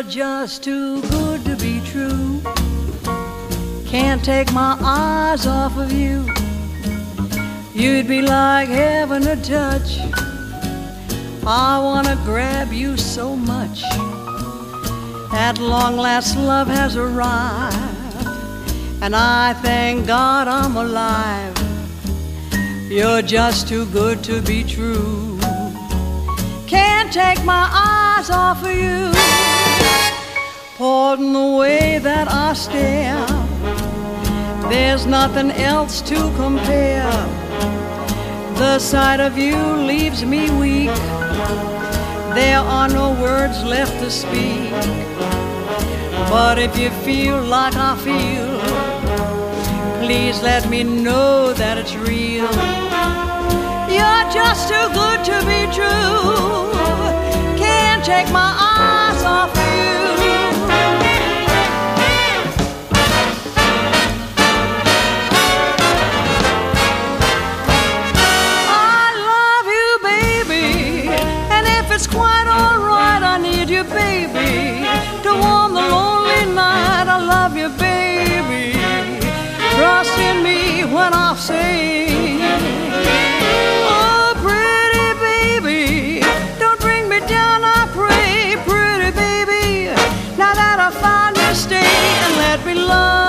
just too good to be true. Can't take my eyes off of you. You'd be like heaven to touch. I wanna grab you so much. At long last love has arrived, and I thank God I'm alive. You're just too good to be true. Can't take my eyes off of you. Pardon the way that I stare, there's nothing else to compare. The sight of you leaves me weak. There are no words left to speak. But if you feel like I feel, please let me know that it's real. You're just too good to be true. Can't take my eyes off of you. I love you, baby, and if it's quite all right, I need you, baby, to warm the lonely night. I love you, baby. Trust in me when I sing. Oh, pretty baby, don't bring me down, I pray. Pretty baby, now that I found you, stay and let me love